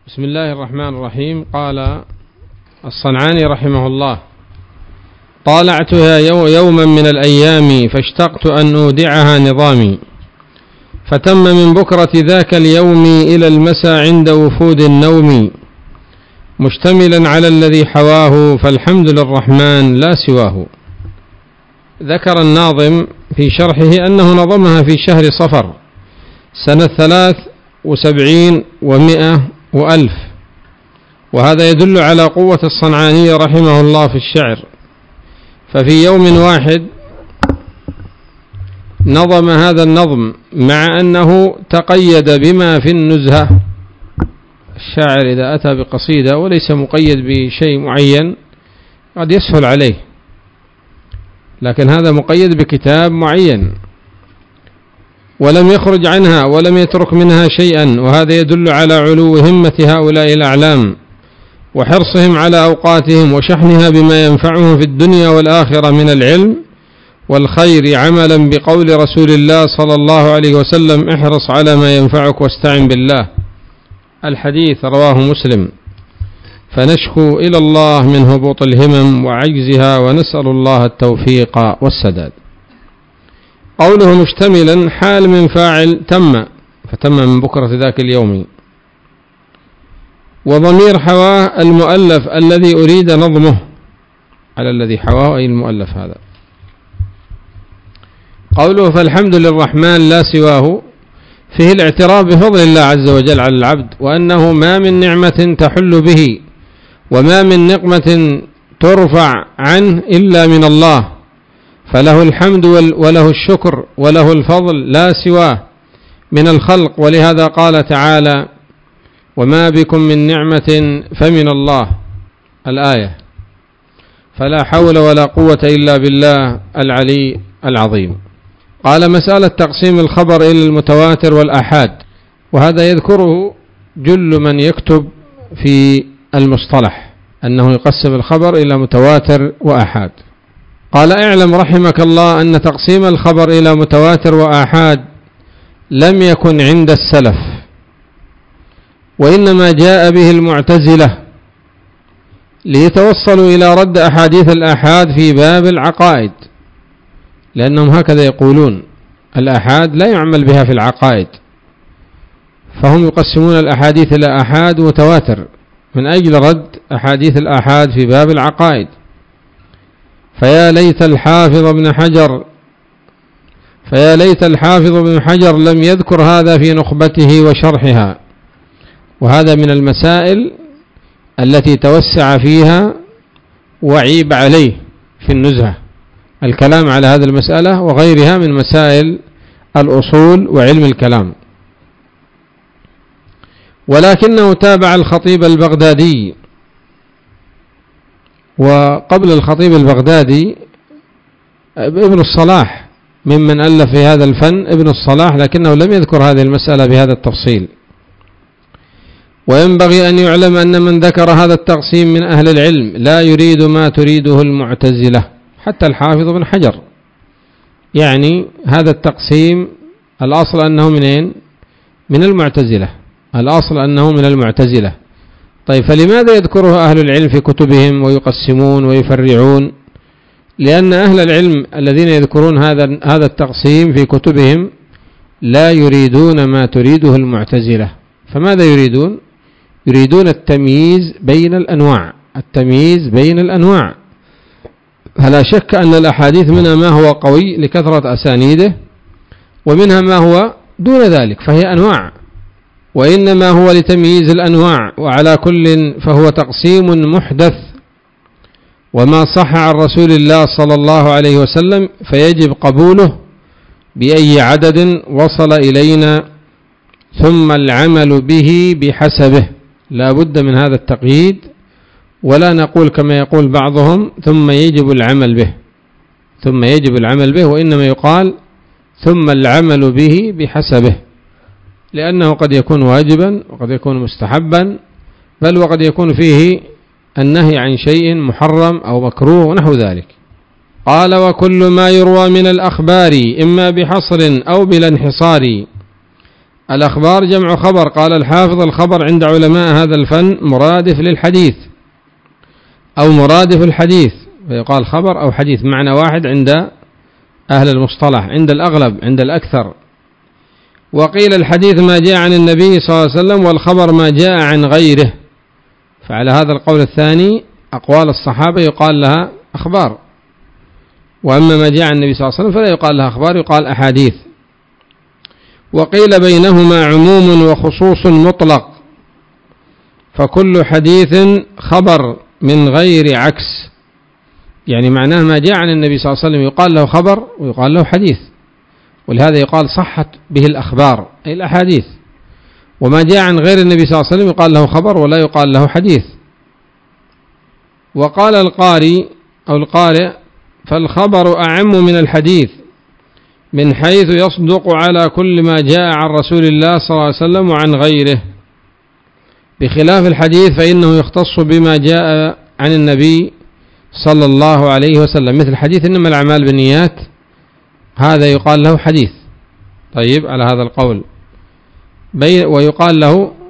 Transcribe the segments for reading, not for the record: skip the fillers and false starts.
بسم الله الرحمن الرحيم. قال الصنعاني رحمه الله: طالعتها يوما من الأيام فاشتقت أن أودعها نظامي، فتم من بكرة ذاك اليوم إلى المساء عند وفود النوم، مشتملا على الذي حواه فالحمد للرحمن لا سواه. ذكر الناظم في شرحه أنه نظمها في شهر صفر سنة 73 و100 و1000، وهذا يدل على قوة الصنعاني رحمه الله في الشعر. ففي يوم واحد نظم هذا النظم، مع أنه تقيد بما في النزهة. الشاعر إذا أتى بقصيدة وليس مقيد بشيء معين قد يسهل عليه، لكن هذا مقيد بكتاب معين ولم يخرج عنها ولم يترك منها شيئا، وهذا يدل على علو همة هؤلاء الأعلام وحرصهم على أوقاتهم وشحنها بما ينفعهم في الدنيا والآخرة من العلم والخير، عملا بقول رسول الله صلى الله عليه وسلم: احرص على ما ينفعك واستعن بالله. الحديث رواه مسلم. فنشكو إلى الله من هبوط الهمم وعجزها، ونسأل الله التوفيق والسداد. قوله مشتملا حال من فاعل تم، فتم من بكرة ذاك اليوم، وضمير حواه المؤلف الذي أريد نظمه، على الذي حواه أي المؤلف هذا. قوله فالحمد للرحمن لا سواه، فيه الاعتراف بفضل الله عز وجل على العبد، وأنه ما من نعمة تحل به وما من نقمة ترفع عنه إلا من الله، فله الحمد وله الشكر وله الفضل لا سواه من الخلق. ولهذا قال تعالى: وما بكم من نعمة فمن الله، الآية. فلا حول ولا قوة إلا بالله العلي العظيم. قال مسألة تقسيم الخبر إلى المتواتر والآحاد، وهذا يذكره جل من يكتب في المصطلح، أنه يقسم الخبر إلى متواتر وآحاد. قال اعلم رحمك الله أن تقسيم الخبر إلى متواتر وآحاد لم يكن عند السلف، وإنما جاء به المعتزلة ليتوصلوا إلى رد أحاديث الآحاد في باب العقائد، لأنهم هكذا يقولون: الآحاد لا يعمل بها في العقائد، فهم يقسمون الأحاديث إلى آحاد ومتواتر من أجل رد أحاديث الآحاد في باب العقائد. فيا ليت الحافظ بن حجر لم يذكر هذا في نخبته وشرحها. وهذا من المسائل التي توسع فيها وعيب عليه في النزهة، الكلام على هذه المسألة وغيرها من مسائل الأصول وعلم الكلام. ولكنه تابع الخطيب البغدادي، وقبل الخطيب البغدادي ابن الصلاح ممن ألف في هذا الفن، ابن الصلاح، لكنه لم يذكر هذه المسألة بهذا التفصيل. وينبغي أن يعلم أن من ذكر هذا التقسيم من أهل العلم لا يريد ما تريده المعتزلة، حتى الحافظ بن حجر. يعني هذا التقسيم الأصل أنه منين؟ من المعتزلة، الأصل أنه من المعتزلة. طيب، فلماذا يذكره أهل العلم في كتبهم ويقسمون ويفرعون؟ لأن أهل العلم الذين يذكرون هذا التقسيم في كتبهم لا يريدون ما تريده المعتزلة. فماذا يريدون؟ يريدون التمييز بين الأنواع، التمييز بين الأنواع. فلا شك أن الأحاديث منها ما هو قوي لكثرة أسانيده، ومنها ما هو دون ذلك، فهي أنواع، وإنما هو لتمييز الأنواع. وعلى كل فهو تقسيم محدث، وما صح عن رسول الله صلى الله عليه وسلم فيجب قبوله بأي عدد وصل إلينا، ثم العمل به بحسبه. لا بد من هذا التقييد، ولا نقول كما يقول بعضهم ثم يجب العمل به، ثم يجب العمل به، وإنما يقال ثم العمل به بحسبه، لأنه قد يكون واجبا وقد يكون مستحبا، بل وقد يكون فيه النهي عن شيء محرم أو مكروه ونحو ذلك. قال وكل ما يروى من الأخبار إما بحصر أو بلا انحصار الأخبار جمع خبر. قال الحافظ: الخبر عند علماء هذا الفن مرادف للحديث أو مرادف الحديث، ويقال خبر أو حديث معنى واحد عند أهل المصطلح، عند الأغلب، عند الأكثر. وقيل الحديث ما جاء عن النبي صلى الله عليه وسلم، والخبر ما جاء عن غيره. فعلى هذا القول الثاني أقوال الصحابة يقال لها أخبار، وأما ما جاء عن النبي صلى الله عليه وسلم فلا يقال لها أخبار، يقال أحاديث. وقيل بينهما عموم وخصوص مطلق، فكل حديث خبر من غير عكس، يعني معناه ما جاء عن النبي صلى الله عليه وسلم يقال له خبر ويقال له حديث، ولهذا يقال صحت به الأخبار أي الأحاديث. وما جاء عن غير النبي صلى الله عليه وسلم يقال له خبر ولا يقال له حديث. وقال القاري أو القارئ: فالخبر أعم من الحديث من حيث يصدق على كل ما جاء عن رسول الله صلى الله عليه وسلم وعن غيره، بخلاف الحديث فإنه يختص بما جاء عن النبي صلى الله عليه وسلم، مثل حديث إنما الأعمال بالنيات، هذا يقال له حديث. طيب، على هذا القول ويقال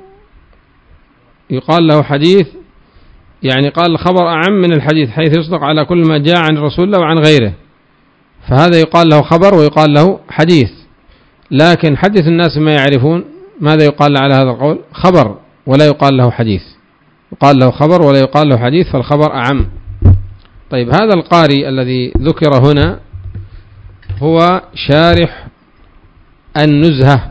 له حديث، يعني قال الخبر أعم من الحديث حيث يصدق على كل ما جاء عن رسول الله وعن غيره، فهذا يقال له خبر ويقال له حديث. لكن حدث الناس ما يعرفون ماذا يقال على هذا القول؟ خبر ولا يقال له حديث، يقال له خبر ولا يقال له حديث، فالخبر أعم. طيب، هذا القاري الذي ذكر هنا هو شارح النزهة،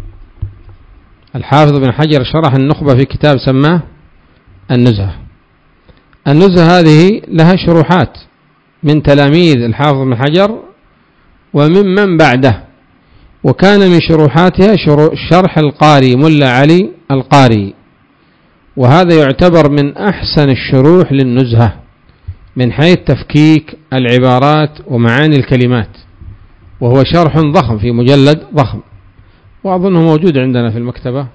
الحافظ بن حجر شرح النخبة في كتاب سماه النزهة. النزهة هذه لها شروحات من تلاميذ الحافظ بن حجر وممن بعده، وكان من شروحاتها شرح القاري ملا علي القاري، وهذا يعتبر من أحسن الشروح للنزهة من حيث تفكيك العبارات ومعاني الكلمات، وهو شرح ضخم في مجلد ضخم، وأظنه موجود عندنا في المكتبة،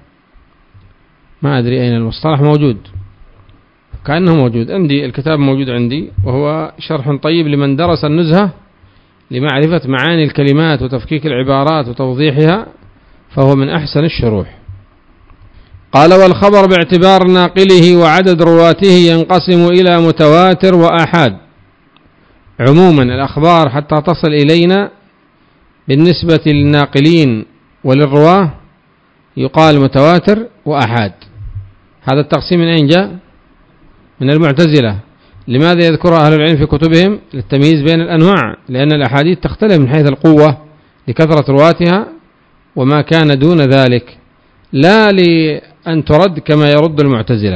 ما أدري أين المصطلح موجود، كأنه موجود عندي، الكتاب موجود عندي، وهو شرح طيب لمن درس النزهة لمعرفة معاني الكلمات وتفكيك العبارات وتوضيحها، فهو من أحسن الشروح. قال: والخبر باعتبار ناقله وعدد رواته ينقسم إلى متواتر وآحاد. عموما الأخبار حتى تصل إلينا بالنسبة للناقلين وللرواه يقال متواتر وآحاد. هذا التقسيم من أين جاء؟ من المعتزلة. لماذا يذكر أهل العلم في كتبهم؟ للتمييز بين الأنواع، لأن الأحاديث تختلف من حيث القوة لكثرة رواتها وما كان دون ذلك، لا لأن ترد كما يرد المعتزلة.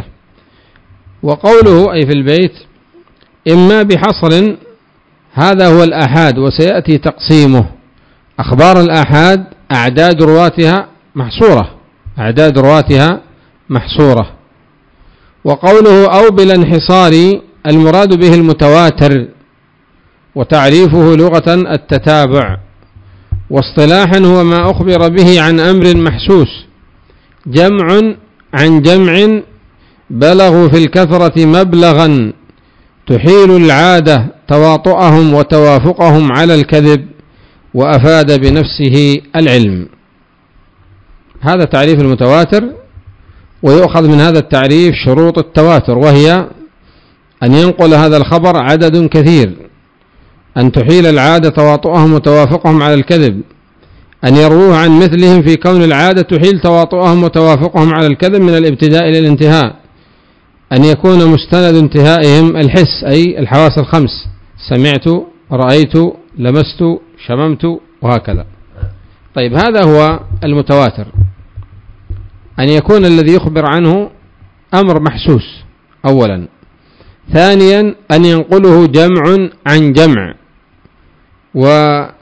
وقوله أي في البيت إما بحصر، هذا هو الآحاد، وسيأتي تقسيمه. أخبار الآحاد أعداد رواتها محصورة، أعداد رواتها محصورة. وقوله أو بالانحصار المراد به المتواتر، وتعريفه لغة التتابع، واصطلاحا هو ما أخبر به عن أمر محسوس، جمع عن جمع بلغوا في الكثرة مبلغا تحيل العادة تواطؤهم وتوافقهم على الكذب، وأفاد بنفسه العلم. هذا تعريف المتواتر، ويؤخذ من هذا التعريف شروط التواتر، وهي أن ينقل هذا الخبر عدد كثير، أن تحيل العادة تواطؤهم وتوافقهم على الكذب، أن يروه عن مثلهم في كون العادة تحيل تواطؤهم وتوافقهم على الكذب من الابتداء إلى الانتهاء، أن يكون مستند انتهائهم الحس أي الحواس الخمس، سمعت، رأيت، لمست، شممت، وهكذا. طيب، هذا هو المتواتر، أن يكون الذي يخبر عنه أمر محسوس أولا. ثانيا أن ينقله جمع عن جمع، والجمع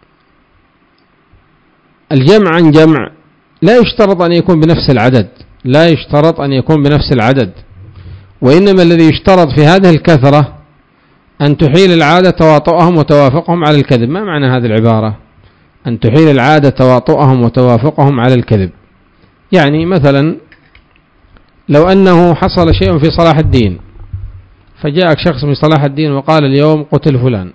عن جمع لا يشترط أن يكون بنفس العدد، لا يشترط أن يكون بنفس العدد، وإنما الذي يشترط في هذه الكثرة أن تحيل العادة تواطؤهم وتوافقهم على الكذب. ما معنى هذه العبارة؟ أن تحيل العادة تواطؤهم وتوافقهم على الكذب، يعني مثلا لو أنه حصل شيء في صلاح الدين، فجاءك شخص من صلاح الدين وقال اليوم قتل فلان،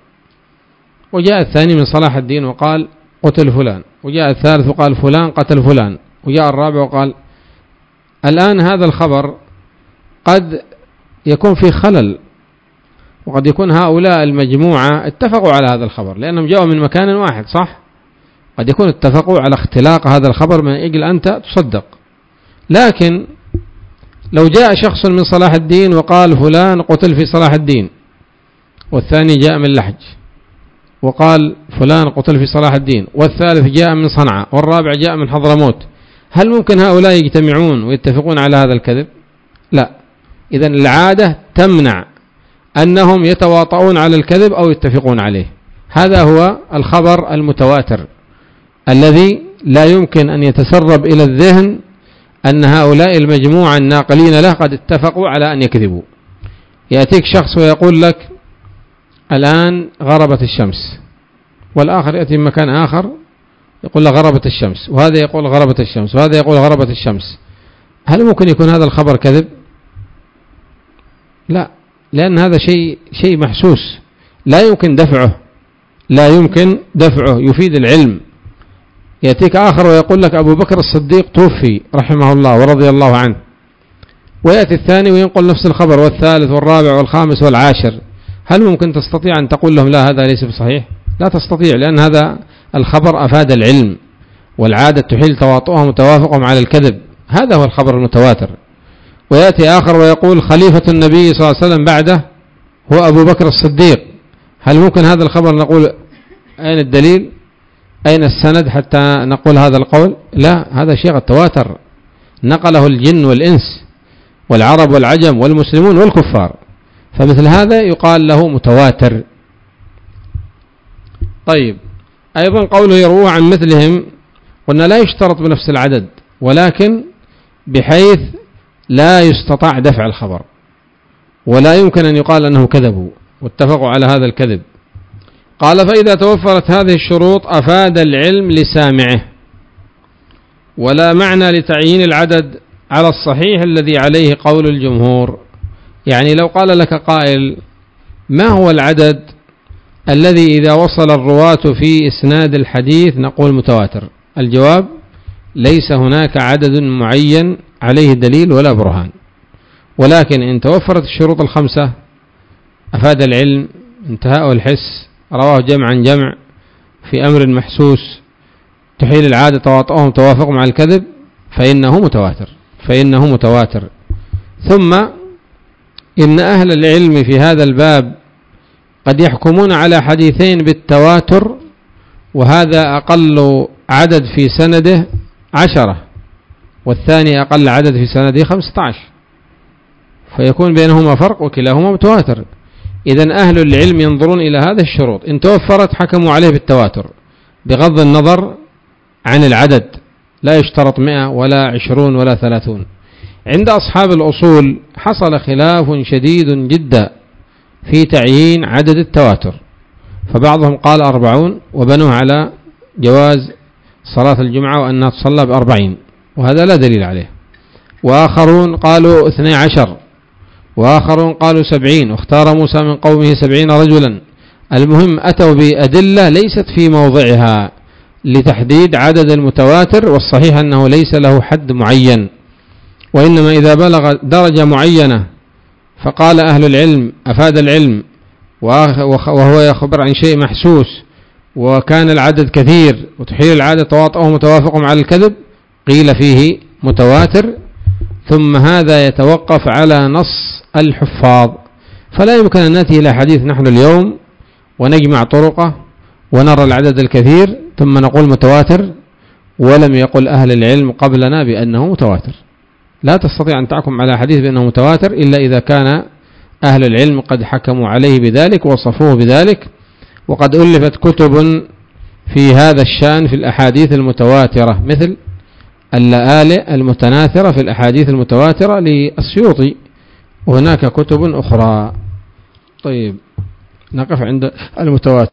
وجاء الثاني من صلاح الدين وقال قتل فلان، وجاء الثالث وقال فلان قتل فلان، وجاء الرابع وقال. الآن هذا الخبر قد يكون فيه خلل، وقد يكون هؤلاء المجموعة اتفقوا على هذا الخبر لأنهم جاءوا من مكان واحد، صح؟ قد يكون اتفقوا على اختلاق هذا الخبر من أجل أنت تصدق. لكن لو جاء شخص من صلاح الدين وقال فلان قتل في صلاح الدين، والثاني جاء من لحج وقال فلان قتل في صلاح الدين، والثالث جاء من صنعاء، والرابع جاء من حضرموت، هل ممكن هؤلاء يجتمعون ويتفقون على هذا الكذب؟ لا. إذن العادة تمنع أنهم يتواطؤون على الكذب أو يتفقون عليه. هذا هو الخبر المتواتر الذي لا يمكن أن يتسرب إلى الذهن أن هؤلاء المجموعة الناقلين له قد اتفقوا على أن يكذبوا. يأتيك شخص ويقول لك الآن غربت الشمس، والآخر يأتي من مكان آخر يقول له غربت الشمس، وهذا يقول غربت الشمس، وهذا يقول غربت الشمس. هل ممكن يكون هذا الخبر كذب؟ لا، لأن هذا شيء محسوس لا يمكن دفعه، يفيد العلم. يأتيك آخر ويقول لك أبو بكر الصديق توفي رحمه الله ورضي الله عنه، ويأتي الثاني وينقل نفس الخبر، والثالث والرابع والخامس والعاشر. هل ممكن تستطيع أن تقول لهم لا هذا ليس بصحيح؟ لا تستطيع، لأن هذا الخبر أفاد العلم، والعادة تحيل تواطؤهم وتوافقهم على الكذب. هذا هو الخبر المتواتر. ويأتي آخر ويقول خليفة النبي صلى الله عليه وسلم بعده هو أبو بكر الصديق. هل ممكن هذا الخبر نقول أين الدليل؟ أين السند حتى نقول هذا القول؟ لا، هذا شيء قد تواتر، نقله الجن والإنس والعرب والعجم والمسلمون والكفار، فمثل هذا يقال له متواتر. طيب، أيضا قوله يروى عن مثلهم، قلنا لا يشترط بنفس العدد، ولكن بحيث لا يستطاع دفع الخبر، ولا يمكن أن يقال أنه كذبوا واتفقوا على هذا الكذب. قال فإذا توفرت هذه الشروط أفاد العلم لسامعه، ولا معنى لتعيين العدد على الصحيح الذي عليه قول الجمهور. يعني لو قال لك قائل ما هو العدد الذي إذا وصل الرواة في إسناد الحديث نقول متواتر؟ الجواب ليس هناك عدد معين عليه دليل ولا برهان، ولكن إن توفرت الشروط الخمسة أفاد العلم انتهاء الحس، رواه جمع عن جمع في أمر محسوس، تحيل العادة تواطؤهم توافقهم على الكذب، فإنه متواتر. ثم إن أهل العلم في هذا الباب قد يحكمون على حديثين بالتواتر، وهذا أقل عدد في سنده 10، والثاني أقل عدد في سنده 15، فيكون بينهما فرق وكلاهما متواتر. إذن أهل العلم ينظرون إلى هذه الشروط، إن توفرت حكموا عليه بالتواتر بغض النظر عن العدد، لا يشترط 100 ولا 20 ولا 30. عند أصحاب الأصول حصل خلاف شديد جدا في تعيين عدد التواتر، فبعضهم قال 40 وبنوه على جواز صلاة الجمعة وأنها تصلى ب40، وهذا لا دليل عليه. وآخرون قالوا 12، وآخرون قالوا 70، واختار موسى من قومه 70 رجلا. المهم أتوا بأدلة ليست في موضعها لتحديد عدد المتواتر، والصحيح أنه ليس له حد معين، وإنما إذا بلغ درجة معينة فقال أهل العلم أفاد العلم وهو يخبر عن شيء محسوس، وكان العدد كثير وتحيل العادة تواطؤهم وتوافقهم على الكذب، قيل فيه متواتر. ثم هذا يتوقف على نص الحفاظ، فلا يمكن أن نأتي إلى حديث نحن اليوم ونجمع طرقه ونرى العدد الكثير ثم نقول متواتر، ولم يقل أهل العلم قبلنا بأنه متواتر. لا تستطيع أن تحكم على حديث بأنه متواتر إلا إذا كان أهل العلم قد حكموا عليه بذلك وصفوه بذلك. وقد ألفت كتب في هذا الشأن في الأحاديث المتواترة، مثل اللآلئ المتناثرة في الأحاديث المتواترة للسيوطي، وهناك كتب أخرى. طيب، نقف عند المتواتر.